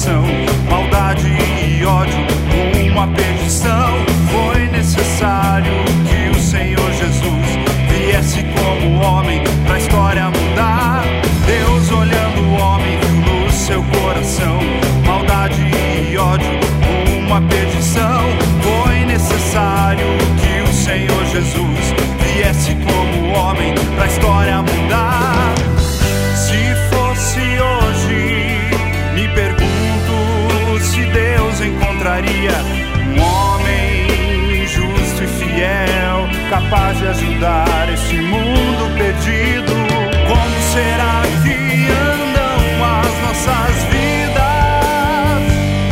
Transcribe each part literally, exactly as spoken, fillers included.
coração maldade e ódio, uma perdição. Foi necessário que o Senhor Jesus viesse como homem pra história mudar. Deus, olhando o homem, viu no seu coração maldade e ódio, uma perdição. Foi necessário que o Senhor Jesus viesse como homem pra história mudar. Se fosse hoje, me pergunto se Deus encontraria um homem justo e fiel, capaz de ajudar este mundo perdido. Como será que andam as nossas vidas?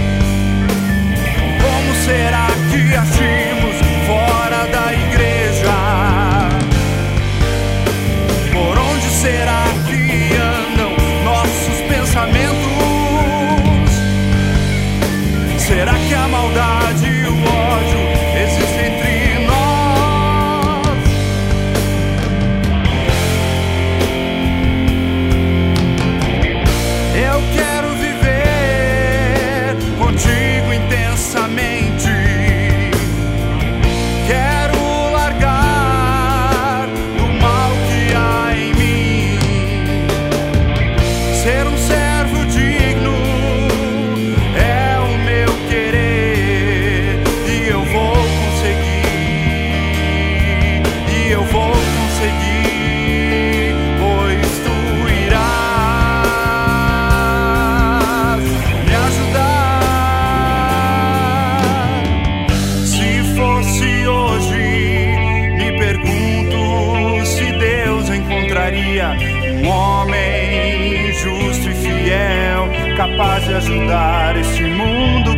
Como será que agimos fora da igreja? Por onde será que andam nossos pensamentos? Será que a maldade e o ódio existem entre nós? Eu quero viver contigo intensamente. Quero largar do mal que há em mim. Ser um servo digno é o meu querer, e eu vou conseguir, e eu vou conseguir, pois tu irás me ajudar. Se fosse hoje, me pergunto se Deus encontraria um homem justo e fiel, capaz de ajudar este mundo